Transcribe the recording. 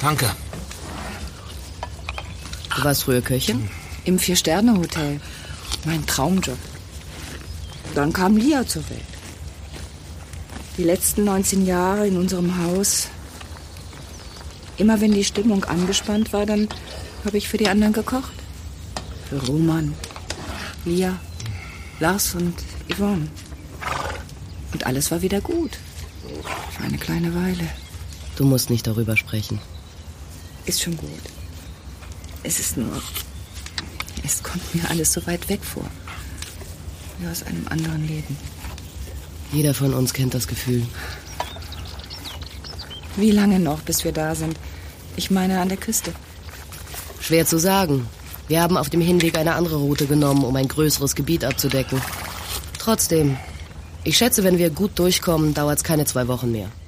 Danke. Du warst früher Köchin? Im 4-Sterne-Hotel. Mein Traumjob. Dann kam Lia zur Welt. Die letzten 19 Jahre in unserem Haus. Immer wenn die Stimmung angespannt war, dann habe ich für die anderen gekocht. Für Roman, Lia, Lars und Yvonne. Und alles war wieder gut. Für eine kleine Weile. Du musst nicht darüber sprechen. Ist schon gut. Es ist nur... Es kommt mir alles so weit weg vor. Wie aus einem anderen Leben. Jeder von uns kennt das Gefühl. Wie lange noch, bis wir da sind? Ich meine an der Küste. Schwer zu sagen. Wir haben auf dem Hinweg eine andere Route genommen, um ein größeres Gebiet abzudecken. Trotzdem, ich schätze, wenn wir gut durchkommen, dauert es keine 2 Wochen mehr.